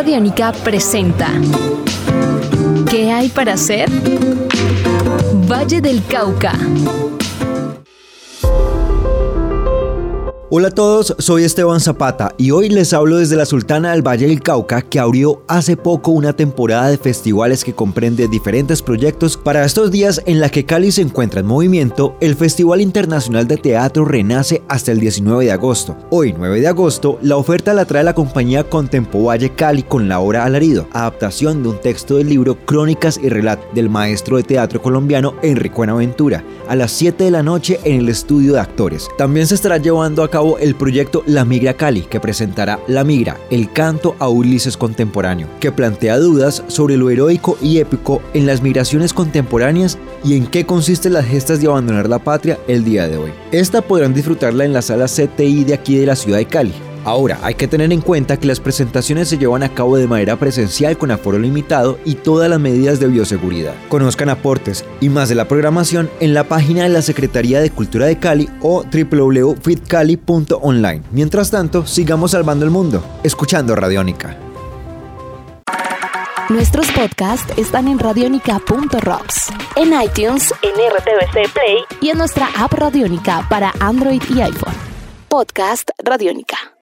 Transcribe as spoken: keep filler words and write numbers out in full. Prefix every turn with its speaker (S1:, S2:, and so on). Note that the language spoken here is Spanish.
S1: Radiónica presenta ¿Qué hay para hacer? Valle del Cauca.
S2: Hola a todos, soy Esteban Zapata y hoy les hablo desde la Sultana del Valle del Cauca, que abrió hace poco una temporada de festivales que comprende diferentes proyectos. Para estos días en la que Cali se encuentra en movimiento, el Festival Internacional de Teatro renace hasta el diecinueve de agosto. Hoy, nueve de agosto, la oferta la trae la compañía Contempo Valle Cali con la obra Alarido, adaptación de un texto del libro Crónicas y Relatos del maestro de teatro colombiano Enrique Buenaventura, a las siete de la noche en el estudio de actores. También se estará llevando a cabo el proyecto La Migra Cali, que presentará La Migra, el canto a Ulises contemporáneo, que plantea dudas sobre lo heroico y épico en las migraciones contemporáneas y en qué consisten las gestas de abandonar la patria el día de hoy. Esta podrán disfrutarla en la sala C T I de aquí de la ciudad de Cali. Ahora, hay que tener en cuenta que las presentaciones se llevan a cabo de manera presencial con aforo limitado y todas las medidas de bioseguridad. Conozcan aportes y más de la programación en la página de la Secretaría de Cultura de Cali o doble u doble u doble u punto fit cali punto online. Mientras tanto, sigamos salvando el mundo, escuchando Radiónica.
S1: Nuestros podcasts están en radionica punto rocks, en iTunes, en R T V C Play y en nuestra app Radiónica para Android y iPhone. Podcast Radiónica.